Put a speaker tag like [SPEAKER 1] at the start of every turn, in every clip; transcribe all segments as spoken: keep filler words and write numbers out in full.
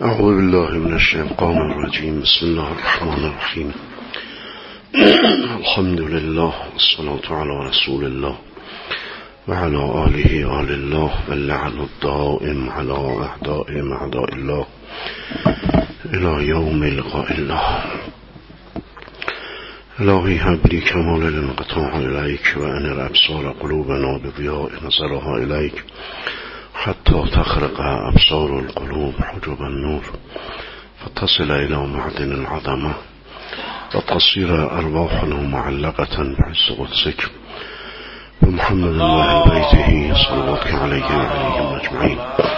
[SPEAKER 1] اعوذ بالله من الشیطان الرجیم. بسم الله الرحمن الرحیم. الحمد لله والصلاة علی رسول الله و علی آله آل الله و اللعن الدائم علی اعدائهم اعداء الله الی یوم لقاء الله. الهی هب لی کمال الانقطاع الیک و انر ابصار قلوبنا بضیاء نظرها الیک حتی تخرق ابصار القلوب حجب النور فتصل الى معدن العظمه و تصير ارواحنا معلقه بعز قدسك بمحمد الله بيته صلواتك عليه وعليهم اجمعين.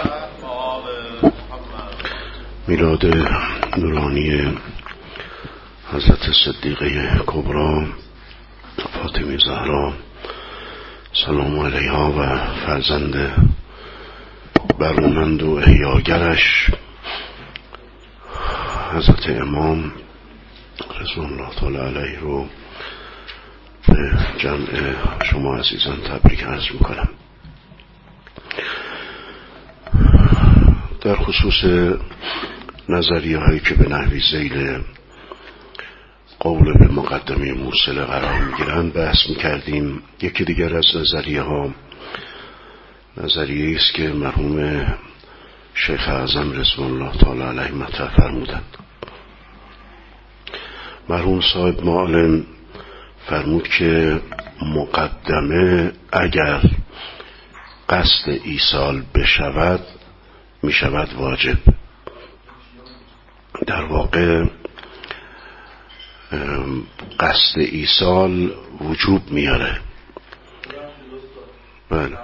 [SPEAKER 1] میلاد نورانی حضرت صدیقه کبری فاطمه زهرا سلام علیها و فرزند برومند و احیاگرش حضرت امام رضوان الله تعالی علیه رو به جمع شما عزیزان تبریک عرض میکنم. در خصوص نظریه هایی که به نحوی ذیل قول به مقدمه موصله قرار میگیرند بحث میکردیم. یکی دیگر از نظریه ها نظریه است که مرحوم شیخ اعظم رضوان الله تعالی علیه مطرح فرمودند. مرحوم صاحب معالم فرمود که مقدمه اگر قصد ایصال بشود می شود واجب. در واقع قصد ایصال وجوب میاره. بله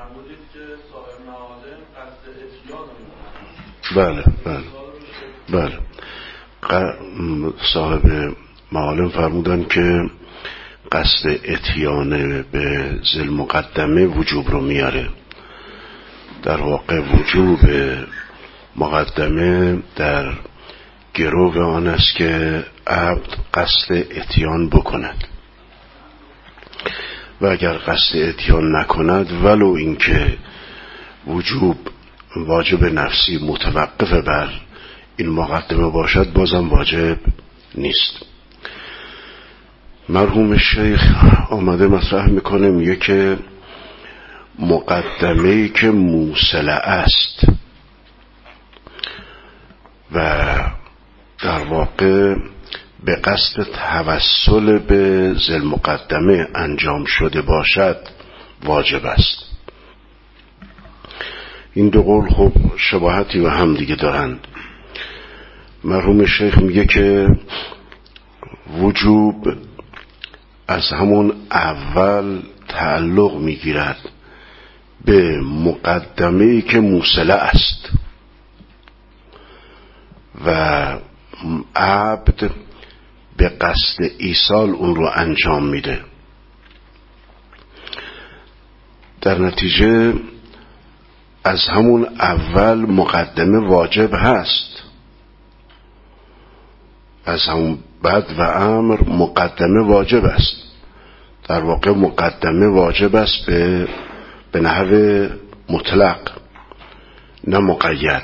[SPEAKER 1] بله بله بله صاحب معالم فرمودن که قصد اتیان به ذل مقدمه وجوب رو میاره. در واقع وجوب مقدمه در گرو آن است که عبد قصد اتیان بکند و اگر قصد اتیان نکند ولو اینکه وجوب واجب نفسی متوقف بر این مقدمه باشد بازم واجب نیست. مرحوم شیخ آمده مطرح میکنه میگه که مقدمه‌ای که موصله است و در واقع به قصد توسل به ذل مقدمه انجام شده باشد واجب است. این دو قول خب شباهتی و هم دیگه دارند. مرحوم شیخ میگه که وجوب از همون اول تعلق میگیرد به مقدمه‌ای که موصله است و عبد به قصد ایصال اون رو انجام میده. در نتیجه از همون اول مقدمه واجب هست. از همون بعد و امر مقدمه واجب است. در واقع مقدمه واجب است به به نحو مطلق نه مقید.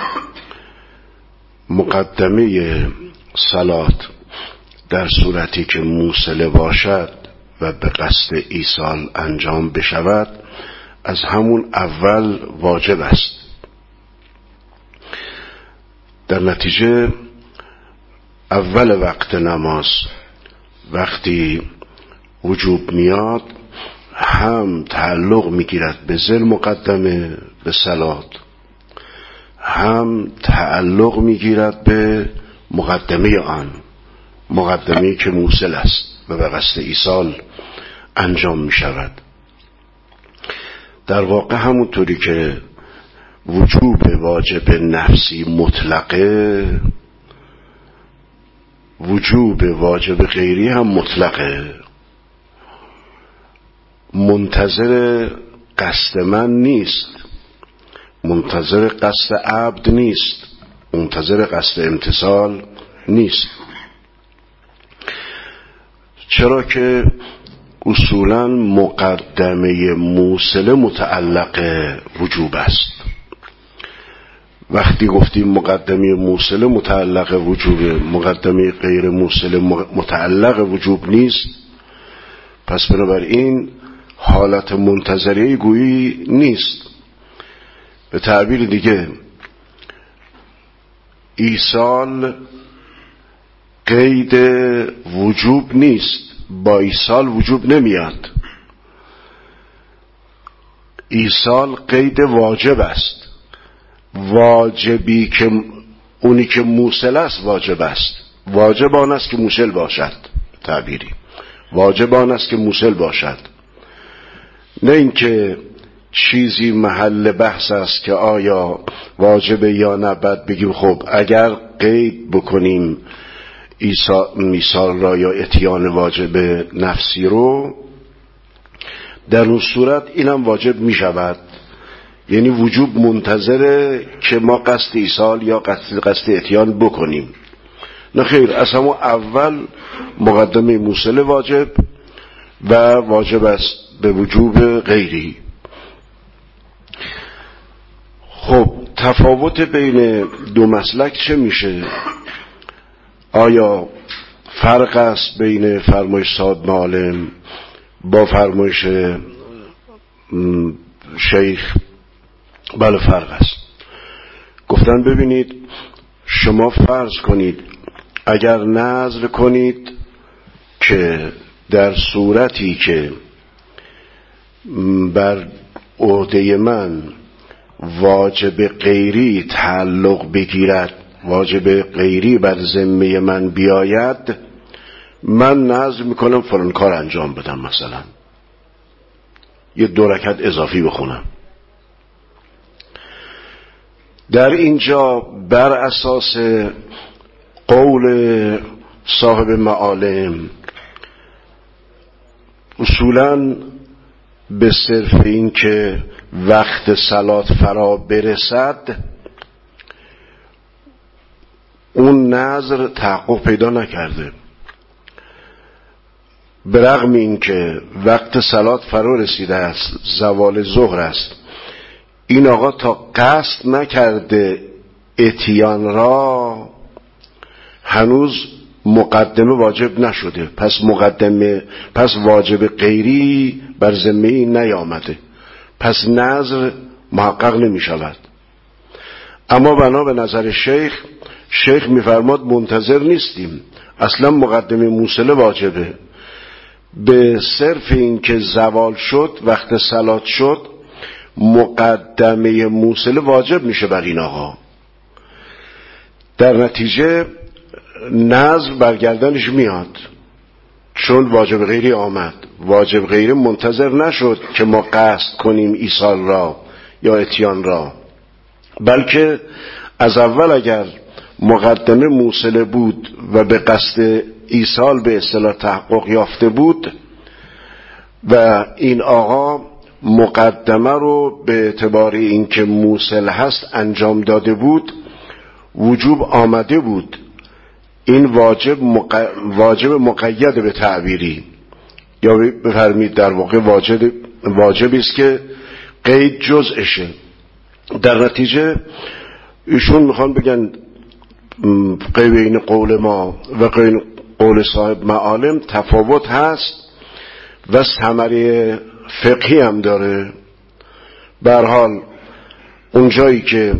[SPEAKER 1] مقدمه صلات در صورتی که موصله باشد و به قصد ایصال انجام بشود از همون اول واجب است. در نتیجه اول وقت نماز وقتی وجوب میاد هم تعلق میگیرد به ذل مقدمه به صلات هم تعلق میگیرد به مقدمه آن مقدمه‌ای که موصل است و به قصد ایصال انجام میشود. در واقع همونطوری که وجوب واجب نفسی مطلقه وجوب واجب غیری هم مطلقه. منتظر قصد من نیست، منتظر قصد عبد نیست، منتظر قصد امتثال نیست. چرا که اصولاً مقدمه موصله متعلق وجوب است وقتی گفتیم مقدمه موصله متعلق وجوب، مقدمه غیر موصله متعلق وجوب نیست، پس بنابراین حالت منتظره گویی نیست. به تعبیر دیگه ایصال قید وجوب نیست، با ایصال وجوب نمیاد. ایصال قید واجب است. واجبی که اونی که موصل است واجب است. واجب آن است که موصل باشد. تعبیری واجب آن است که موصل باشد، نه اینکه چیزی محل بحث است که آیا واجبه یا نه. بعد بگیم خب اگر قید بکنیم ایصال را یا اتیان واجب نفسی رو، در اون صورت اینم واجب می شود. یعنی وجوب منتظره که ما قصد ایصال یا قصد, قصد اتیان بکنیم. نه خیر، از همون اول مقدمه موصله واجب و واجب است به وجوب غیری. خب تفاوت بین دو مسلک چه میشه؟ آیا فرق است بین فرمایش صاحب معالم با فرمایش شیخ؟ بله فرق است. گفتن ببینید شما فرض کنید اگر نظر کنید که در صورتی که بر عهده من واجب غیری تعلق بگیرد، واجب غیری بر ذمه من بیاید، من نظر میکنم فلان کار انجام بدم، مثلا یه دو رکعت اضافی بخونم. در اینجا بر اساس قول صاحب معالم اصولاً به صرف این که وقت صلات فرا برسد اون نظر تحقق پیدا نکرده، برغم این که وقت صلات فرا رسیده است، زوال ظهر است، این آقا تا قصد نکرده اتیان را هنوز مقدمه واجب نشده، پس مقدمه پس واجب غیری بر ذمه این نیامده، پس نظر محقق نمی شود. اما بنا به نظر شیخ، شیخ میفرماد منتظر نیستیم، اصلا مقدمه موصله واجبه. به صرف این که زوال شد، وقت صلات شد، مقدمه موصله واجب میشه بر این آقا. در نتیجه نظر برگردنش میاد، چون واجب غیری آمد. واجب غیری منتظر نشد که ما قصد کنیم ایصال را یا اتیان را، بلکه از اول اگر مقدمه موصله بود و به قصد ایصال به اصطلاح تحقق یافته بود و این آقا مقدمه رو به اعتبار اینکه موصل هست انجام داده بود، وجوب آمده بود. این واجب مق... واجب مقید به تعبیری، یا بفرمید در واقع واجب واجبی است که قید جزءشه. در نتیجه ایشون میخوان بگن بین قول ما و قول صاحب معالم تفاوت هست و ثمره فقهی هم داره. به هر حال اونجایی که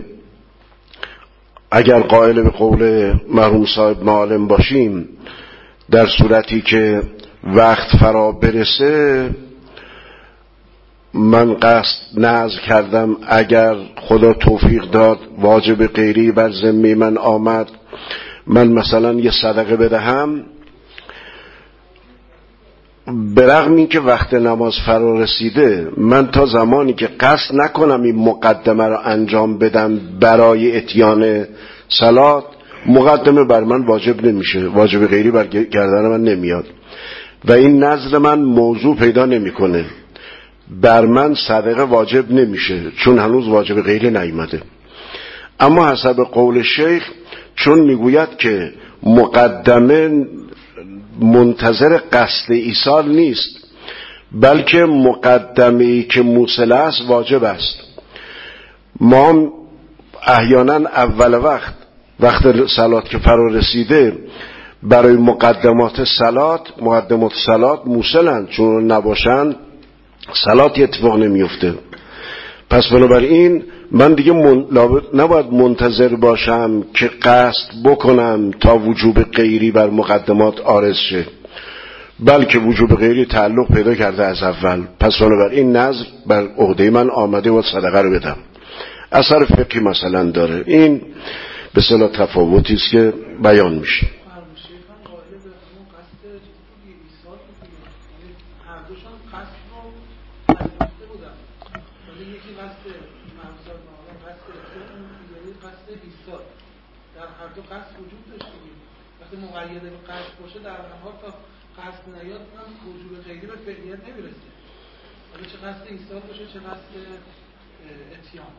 [SPEAKER 1] اگر قائل به قول مرحوم صاحب معالم باشیم، در صورتی که وقت فرا برسه من قصد نذر کردم، اگر خدا توفیق داد واجب غیری بر ذمه من آمد، من مثلا یه صدقه بدهم، برغم این که وقت نماز فرا رسیده، من تا زمانی که قصد نکنم این مقدمه را انجام بدم برای اتیان صلات، مقدمه بر من واجب نمیشه، واجب غیری بر گردن من نمیاد و این نظر من موضوع پیدا نمیکنه، بر من صدقه واجب نمیشه چون هنوز واجب غیری نیامده. اما حسب قول شیخ، چون میگوید که مقدمه منتظر قصد ایصال نیست، بلکه مقدمه‌ای که موصل است واجب است، ما احیانا اول وقت وقت صلات که فرا رسیده برای مقدمات صلات مقدمات صلات موصلند، چون نباشند صلات اتفاق نمیفته. پس بنابراین من دیگه من... نباید منتظر باشم که قصد بکنم تا وجوب غیری بر مقدمات عارض شه، بلکه وجوب غیری تعلق پیدا کرده از اول. پس بنابراین نظر بر عهده من آمده و صدقه رو بدم. اثر فقهی مثلا داره. این به اصطلاح تفاوتی است که بیان میشه.
[SPEAKER 2] مقید به قصد باشه در نهایت تا قصد نیاد هم وجوب غیری به فعلیت نمیرسه. حالا چه قصد ایصال باشه چه قصد اتیان.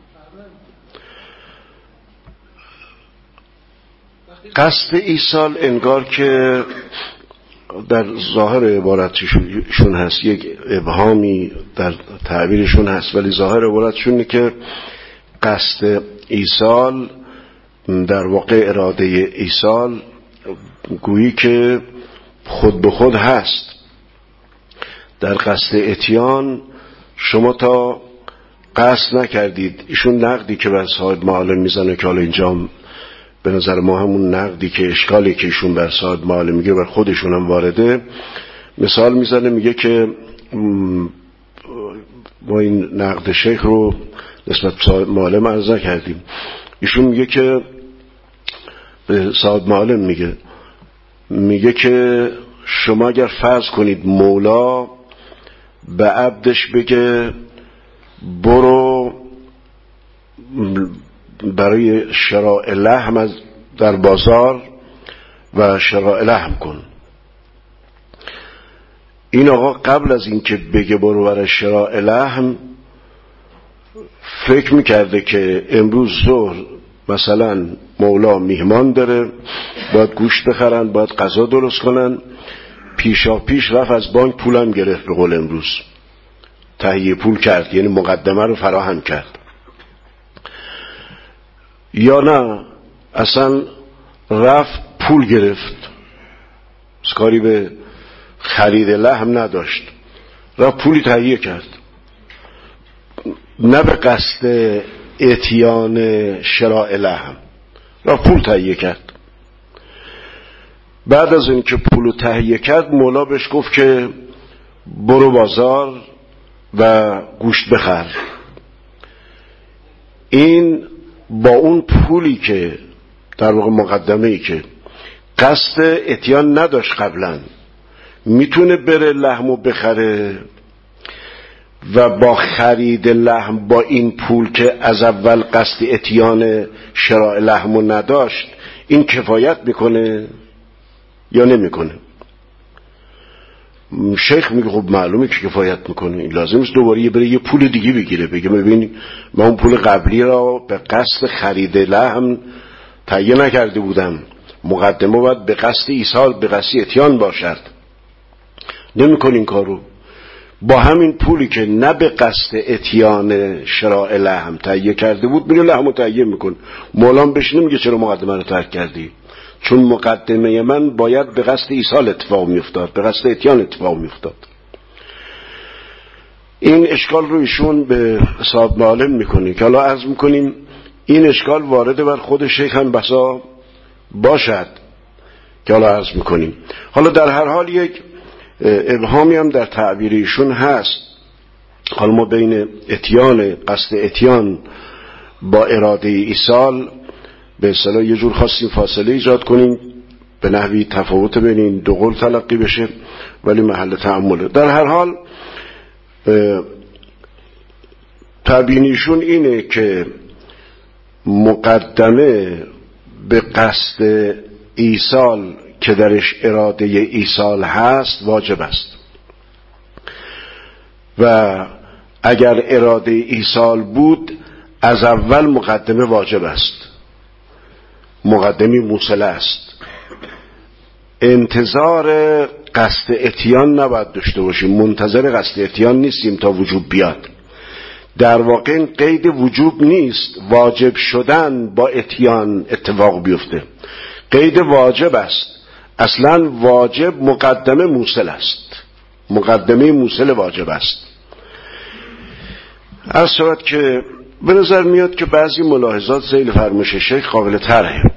[SPEAKER 1] قصد ایصال انگار که در ظاهر عبارتشون هست، یک ابهامی در تعبیرشون هست، ولی ظاهر عبارتشون اینه که قصد ایصال در واقع اراده ایصال گویی که خود به خود هست. در قصد اتیان شما تا قصد نکردید، ایشون نقدی که بر صاحب معالم میزنه که حالا اینجا به نظر ما همون نقدی که اشکالی که ایشون بر صاحب معالم میگه بر خودشون هم وارده، مثال میزنه، میگه که ما این نقد شیخ رو نسبت صاحب معالم عرض کردیم. ایشون میگه که به صاحب معالم میگه میگه که شما اگر فرض کنید مولا به عبدش بگه برو برای شراء لحم در بازار و شراء لحم کن، این آقا قبل از این که بگه برو برای شراء لحم فکر میکرده که امروز ظهر مثلا مولا میهمان داره، باید گوشت بخرن، باید غذا درست کنن، پیشا پیش رفت از بانک پولم گرفت، به قول امروز تهیه پول کرد، یعنی مقدمه رو فراهم کرد. یا نه اصلا رفت پول گرفت، کاری به خرید لحم نداشت، رفت پولی تهیه کرد، نه به قصد اتیان شراء لحم، رفت پول تهیه کرد. بعد از اینکه پولو تهیه کرد مولا بهش گفت که برو بازار و گوشت بخر. این با اون پولی که در واقع مقدمه ای که قصد اتیان نداشت قبلا، میتونه بره لحمو بخره و با خرید لحم با این پول که از اول قصد اتیان شراء لحمو نداشت، این کفایت میکنه یا نمیکنه؟ شیخ میگه خب معلومه که کفایت میکنه، این لازم است دوباره بره یه پول دیگه بگیره، بگه ببین من اون پول قبلی را به قصد خرید لحم تهیه نکرده بودم، مقدمه باید به قصد ایصال به قصد اتیان باشد. نمیکنه این کارو، با همین پولی که نه به قصد اتیان شراء لحم تهیه کرده بود میره لحمو تهیه میکن. مولام بهش نمیگه چرا مقدمه رو ترک کردی، چون مقدمه من باید به قصد ایصال اتفاق میافتاد، به قصد اتیان اتفاق میافتاد. این اشکال رو ایشون به صاحب معالم میکنه که حالا عرض میکنیم این اشکال وارد بر خود شیخ هم بسا باشد که حالا عرض میکنیم. حالا در هر حال یک ابهامی هم در تعبیر ایشون هست. حالا ما بین اتیان قصد اتیان با اراده ایصال به اصطلاح یه جور خواستیم فاصله ایجاد کنیم، به نحوی تفاوت بین این دو قول تلقی بشه، ولی محل تأمله. در هر حال تبیینیشون اینه که مقدمه به قصد ایصال که درش اراده ایصال هست واجب است و اگر اراده ایصال بود از اول مقدمه واجب است، مقدمی موصله است. انتظار قصد اتیان نباید داشته باشیم، منتظر قصد اتیان نیستیم تا وجوب بیاد. در واقع این قید وجوب نیست، واجب شدن با اتیان اتفاق بیفته. قید واجب است. اصلا واجب مقدمه موصل است، مقدمه موصل واجب است. از صورت که به نظر میاد که بعضی ملاحظات ذیل فرمایش شیخ قابل طرحه.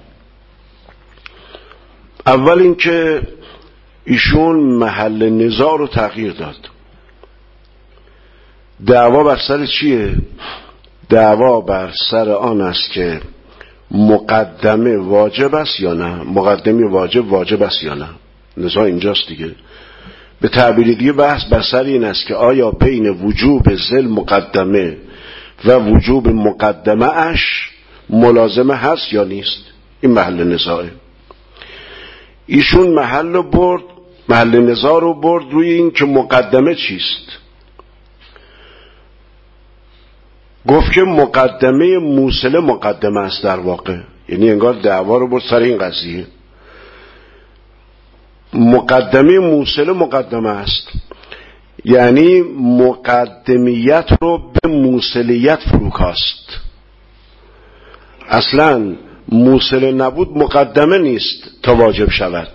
[SPEAKER 1] اول اینکه ایشون محل نزاع رو تغییر داد. دعوا بر سر چیه؟ دعوا بر سر آن است که مقدمه واجب است یا نه، مقدمه واجب واجب است یا نه. نزاع اینجاست دیگه. به تعبیر دیگه بحث بر سر این است که آیا بین وجوب ذل مقدمه و وجوب مقدمه اش ملازمه هست یا نیست. این محل نزاعه. ایشون محل رو برد، محل نزاع رو برد روی این که مقدمه چیست. گفت که مقدمه موصله مقدمه است در واقع، یعنی انگار دعوا رو برد سر این قضیه. مقدمه موصله مقدمه است، یعنی مقدمیت رو به موصلیت فروکاست. اصلا موصله نبود مقدمه نیست تا واجب شود.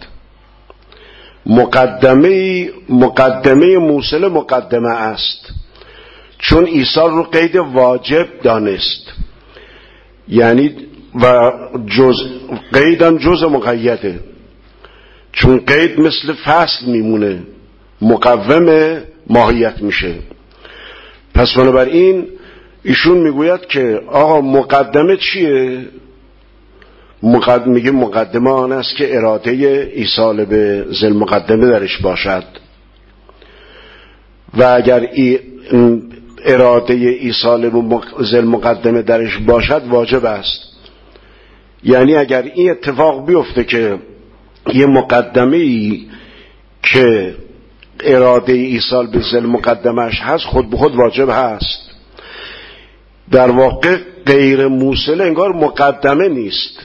[SPEAKER 1] مقدمه مقدمه موصله مقدمه است، چون ایصال رو قید واجب دانست، یعنی و جز قیدم جز مقیده، چون قید مثل فصل میمونه، مقوم ماهیت میشه. پس بنابراین ایشون میگوید که آقا مقدمه چیه؟ مقدمه میگه مقدمه آن است که اراده ایصال به ذل مقدمه درش باشد و اگر ای اراده ایصال به ذل مقدمه درش باشد واجب است. یعنی اگر این اتفاق بیفته که یه مقدمه‌ای که اراده ایصال به ذل مقدمهش هست خود به خود واجب هست. در واقع غیر موصله انگار مقدمه نیست.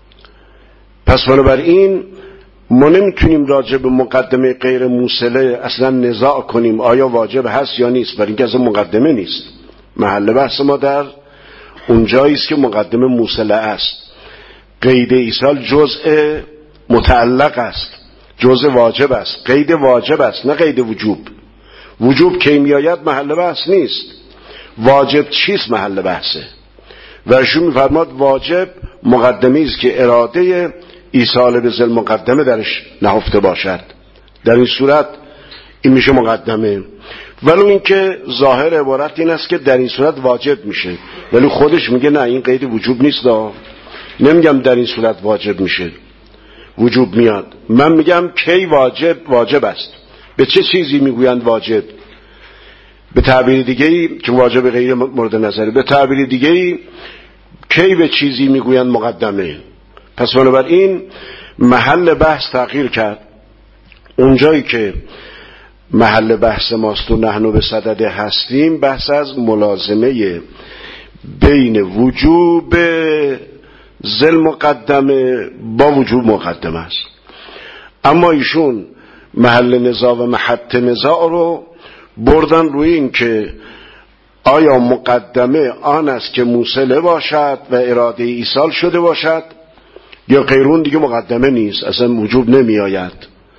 [SPEAKER 1] پس بنابراین ما نمیتونیم راجع به مقدمه غیر موصله اصلا نزاع کنیم آیا واجب هست یا نیست، برای اینکه اصلا مقدمه نیست. محل بحث ما در اونجایی است که مقدمه موصله است. قید ایصال جزء متعلق است، جزء واجب است، قید واجب است نه قید وجوب. وجوب که میآید محل بحث نیست، واجب چیست محل بحثه. و ایشون میفرماد واجب مقدمه است که اراده ایصال به ذل مقدمه درش نهفته باشد. در این صورت این میشه مقدمه. ولی اینکه ظاهر عبارت این است که در این صورت واجب میشه، ولی خودش میگه نه این قید وجوب نیست. نمیگم در این صورت واجب میشه، وجوب میاد. من میگم کی واجب واجب است. به چه چیزی میگویند واجب؟ به تعبیر دیگه‌ای که واجب غیر مورد نظره، به تعبیر دیگه‌ای کی به چیزی میگویند مقدمه. پس بنابراین محل بحث تغییر کرد. اونجایی که محل بحث ماست و نحن به صدد هستیم، بحث از ملازمه بین وجوب ذل مقدمه با وجوب مقدمه است. اما ایشون محل نزاع و محط نزاع رو بردن روی این که آیا مقدمه آن است که موصله باشد و اراده ایصال شده باشد یا غیرون دیگه مقدمه نیست، اصلا وجوب نمی آید.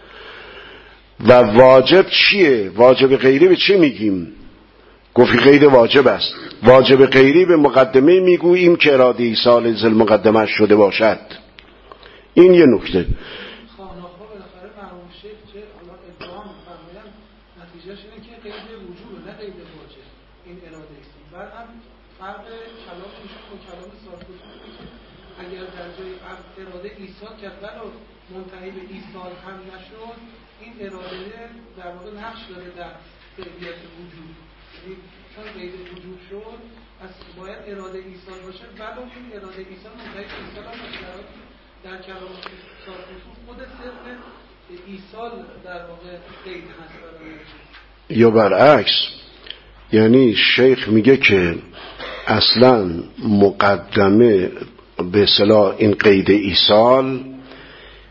[SPEAKER 1] و واجب چیه؟ واجب غیری به چی میگیم؟ گفتی قید واجب است. واجب غیری به مقدمه میگوییم که اراده ایصال ذل مقدمه شده باشد. این یه نکته.
[SPEAKER 2] خانه‌ها بالاخره مرحوم شیخ چه حالا ادعا می‌فرمایند نتیجهش اینه که قید وجوب نه قید واجب این اراده است. بعد هم فرق کلام ایشون با کلام سارکوسی که اگر در جای اراده ایصال کرد ولی منتهی به ایصال هم نشد، این اراده در واقع نقش داره در قیدیت وجوب. یعنی چون قید وجوب شد از باید اراده ایصال باشه، ولی این اراده ایصال منتهی به ایصال هم باشه. در کلام سارکوسی خود صرف ایصال در واقع قید هست.
[SPEAKER 1] یا برعکس، یعنی شیخ میگه که اصلا مقدمه به اصطلاح این قید ایصال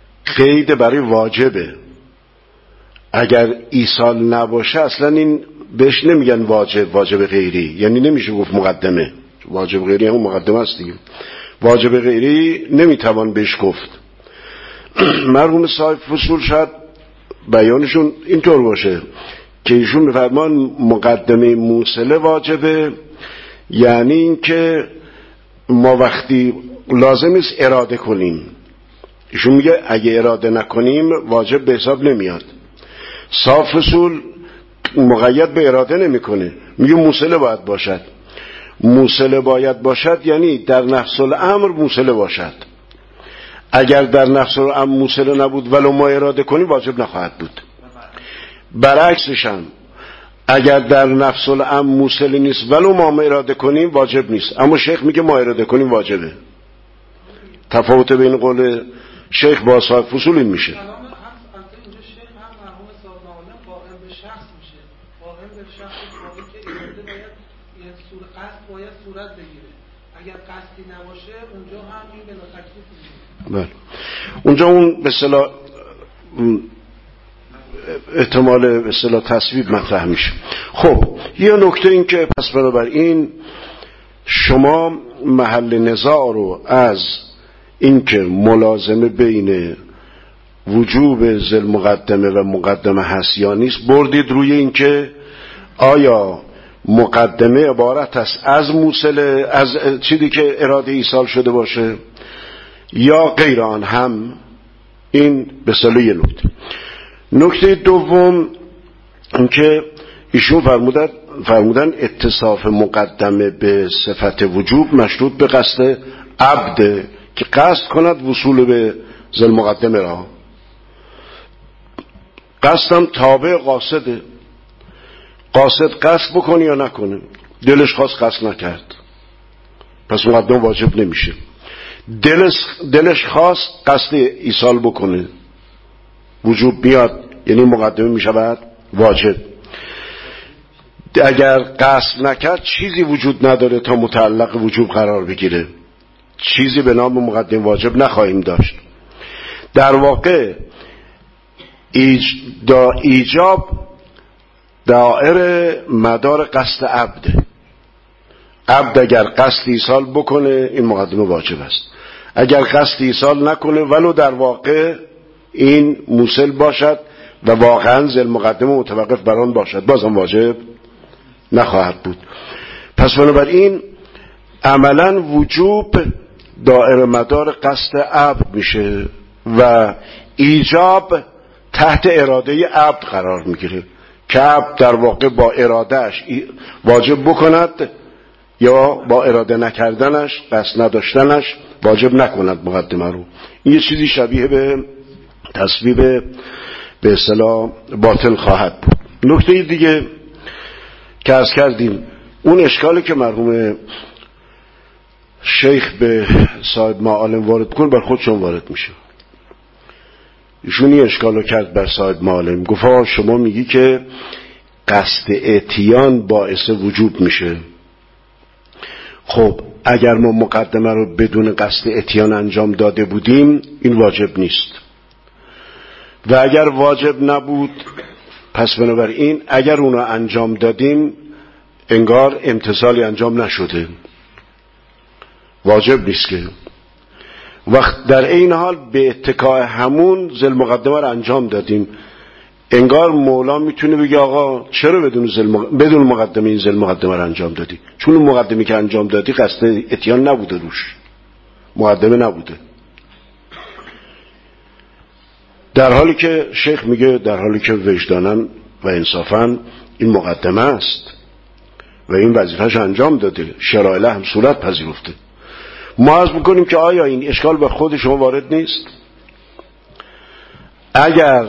[SPEAKER 1] قید برای واجبه. اگر ایصال نباشه اصلا این بهش نمیگن واجب، واجب غیری، یعنی نمیشه گفت مقدمه. واجب غیری همون مقدمه است دیگه. واجب غیری نمیتوان بهش گفت. مرحوم صاحب فصول شاید بیانشون اینطور باشه که ایشون میفرمان مقدمه موصله واجبه، یعنی این که ما وقتی لازم است اراده کنیم. ایشون میگه اگه اراده نکنیم واجب به حساب نمیاد. صاحب فصول مقید به اراده نمیکنه، میگه موصله باید باشد. موصله باید باشد یعنی در نفس الامر موصله باشد. اگر در نفس الامر موصله نبود ولو ما اراده کنیم واجب نخواهد بود. برعکسش هم اگر در نفس الامر موصله نیست ولو ما اراده کنیم واجب نیست. اما شیخ میگه ما اراده کنیم واجبه. تفاوت بین قول شیخ با صاحب فصول این میشه.
[SPEAKER 2] باید صورت بگیره. اگر قصدی نباشه اونجا هم این بلا تکلیف میشه.
[SPEAKER 1] بله. اونجا اون به اصطلاح احتمال به اصطلاح تصویب مطرح میشه. خب یه نکته این که پس بنابراین شما محل نزاع رو از این که ملازمه بین وجوب ذل مقدمه و مقدمه هست یا نیست بردید روی این که آیا مقدمه عبارت است از موصله، از چیزی که اراده ایصال شده باشه یا غیر آن. هم این به صلاح یه نکته. نکته دوم این که ایشون فرمودن فرمودن اتصاف مقدمه به صفت وجوب مشروط به قصد عبد که قصد کند وصول به ذل مقدمه را. قصدم تابع قاصده. قاصد قصد بکنه یا نکنه، دلش خواست قصد نکرد پس مقدمه واجب نمیشه. دلش, دلش خواست قصد ایصال بکنه وجوب بیاد، یعنی مقدمه میشود واجب. اگر قصد نکرد چیزی وجود نداره تا متعلق وجوب قرار بگیره، چیزی به نام مقدمه واجب نخواهیم داشت. در واقع ایج دا ایجاب دائره مدار قصد عبد. عبد اگر قصد ایصال بکنه این مقدمه واجب است. اگر قصد ایصال نکنه ولو در واقع این موصل باشد و واقعا ذل مقدمه متوقف بر آن باشد بازم واجب نخواهد بود. پس بنابراین عملا وجوب دائره مدار قصد عبد میشه و ایجاب تحت اراده عبد قرار میگیره که عبد در واقع با ارادهش واجب بکند یا با اراده نکردنش، قصد نداشتنش واجب نکند مقدمه رو. این یه چیزی شبیه به تصویب به اصطلاح باطل خواهد بود. نکته دیگه که عرض کردیم اون اشکالی که مرحوم شیخ به صاحب معالم وارد کن بر خودشون وارد میشه. ایشون این اشکالو کرد بر صاحب معالم، گفت شما میگی که قصد اتیان باعث وجوب میشه. خب اگر ما مقدمه رو بدون قصد اتیان انجام داده بودیم این واجب نیست و اگر واجب نبود پس بنابراین اگر اون رو انجام دادیم انگار امتثالی انجام نشده، واجب نیست که. وقت در این حال به اتکای همون ذل مقدمه رو انجام دادیم انگار مولا میتونه بگه آقا چرا بدون ذل مق... بدون مقدمه این ذل مقدمه رو انجام دادی؟ چون اون مقدمه که انجام دادی قصد اتیان نبوده، روش مقدمه نبوده. در حالی که شیخ میگه در حالی که وجدانن و انصافا این مقدمه است و این وظیفه‌اش انجام داده، شرایع هم صورت پذیرفته. ما عرض میکنیم که آیا این اشکال به خود شما وارد نیست؟ اگر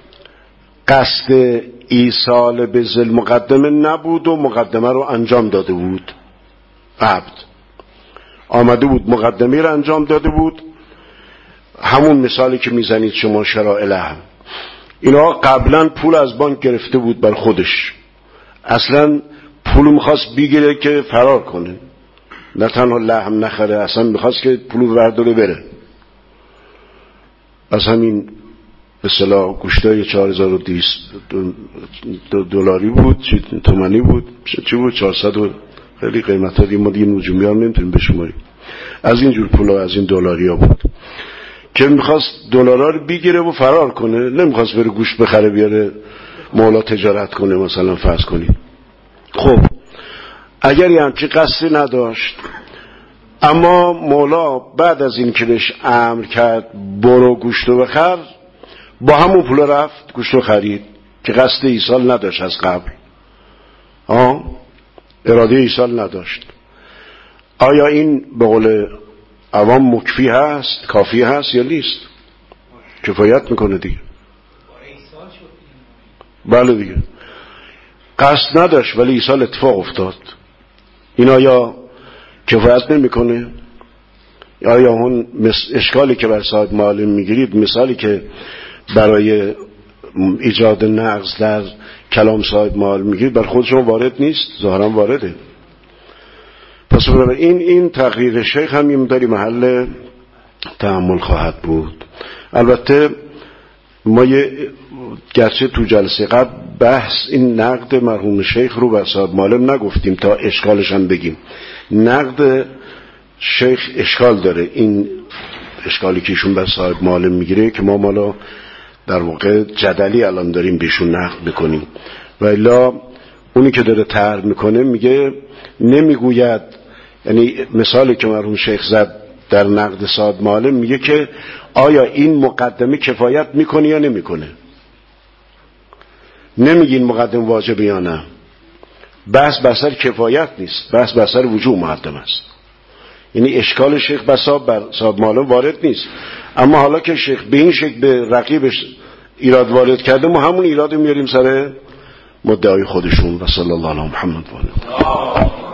[SPEAKER 1] قصد ایصال به ذل مقدمه نبود و مقدمه رو انجام داده بود، عبد آمده بود مقدمه رو انجام داده بود، همون مثالی که میزنید شما شرائع لهم، اینا قبلا پول از بانک گرفته بود بر خودش، اصلا پول میخواست بگیره که فرار کنه، نه تنها لحم نخره، اصلا میخواست که پول برداره بره. از همین به اصطلاح گوشتای چهار هزار و دویست دلاری بود، تومانی بود، چی بود، چهارصد و خیلی قیمتا دیگه ما دیگه نجومیان نمیتونیم بشماریم. از این جور پولا، از این دلاریا بود که میخواست دلارا رو بگیره و فرار کنه، نمیخواست بره گوشت بخره بیاره مولا تجارت کنه مثلا فرض کنیم. خب اگر یه همچی قصدی نداشت، اما مولا بعد از این که بهش امر کرد برو گوشتو بخر، با همون پول رفت گوشتو خرید که قصد ایصال نداشت از قبل. آه اراده ایصال نداشت. آیا این به قول عوام مکفی هست، کافی هست یا نیست؟ کفایت میکنه دیگه. بله دیگه، قصد نداشت ولی ایصال اتفاق افتاد. این آیا کفایت نمیکنه؟ آیا اون اشکالی که بر صاحب معلم میگیرید، مثالی که برای ایجاد نقض در کلام صاحب معلم میگیرید، بر خود شما وارد نیست؟ ظاهرا وارده. پس این این تقریر شیخ هم این داری محل تأمل خواهد بود. البته ما یه گرچه تو جلسه قبل بحث این نقد مرحوم شیخ رو بر صاحب معلم نگفتیم تا اشکالش هم بگیم. نقد شیخ اشکال داره، این اشکالی که ایشون بر صاحب معلم میگیره که ما مالا در واقع جدلی الان داریم بیشون نقد بکنیم. و الا اونی که داره طرح میکنه میگه نمیگوید، یعنی مثالی که مرحوم شیخ زد در نقد صاحب معلم میگه که آیا این مقدمه کفایت میکنه یا نمیکنه. نمیگه این مقدمه واجبه یا نه. بحث بسر کفایت نیست، بحث بسر وجوب مقدم است. یعنی اشکال شیخ بسا بر صاحب معلم وارد نیست، اما حالا که شیخ به این شکل به رقیبش ایراد وارد کرده، ما همون ایراد میاریم سر مدعای خودشون. و صلی الله علی محمد و آله.